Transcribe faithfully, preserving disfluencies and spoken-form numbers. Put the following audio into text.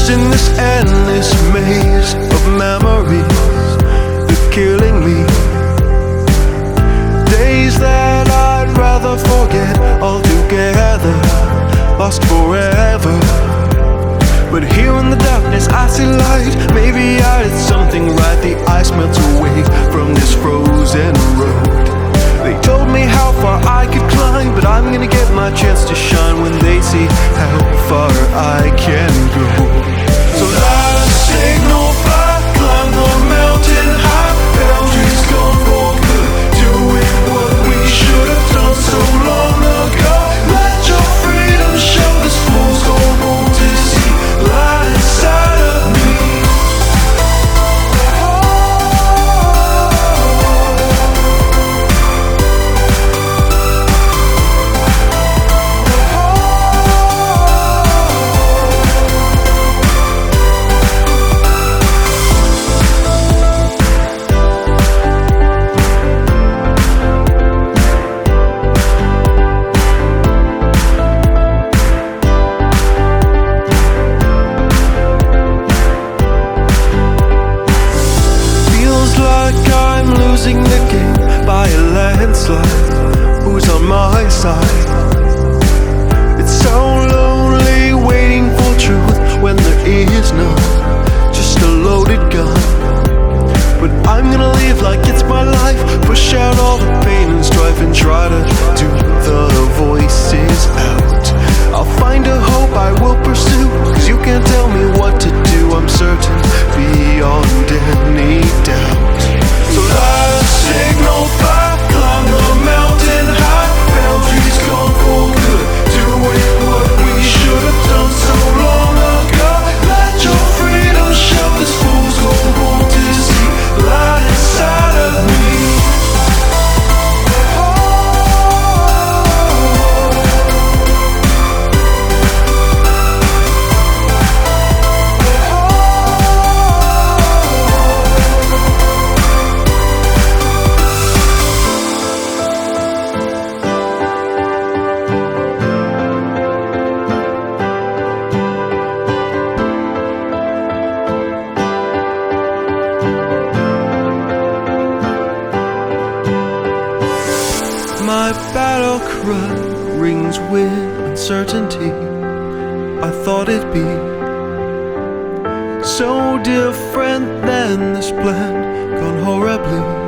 in this endless maze of memories. They're killing me. Days that I'd rather forget altogether, lost forever. But here in the darkness I see light. Maybe I did something right. The ice melts away from this frozen road. They told me how far I could climb, but I'm gonna get my chance to shine when they see how far I can go. So light a signal fly, climb the mountain high. Boundaries gone for good, doing what we should have done so long ago. Let your freedom show, this fool's gone home to see light inside of me. Losing the game by a landslide. Who's on my side? It's so lonely waiting for truth when there is none, just a loaded gun. But I'm gonna live like it's my life, push out all the pain and strife, and try to do the voices out. I'll find a hope I will pursue, cause you can't tell me what to do. I'm certain beyond any doubt. So light a signal fly, climb the mountain high. Boundaries gone for good, doing what we should have done so long ago. Let your freedom show, this fool's gone home to see light inside of me. My battle cry rings with uncertainty. I thought it'd be so different than this plan gone horribly.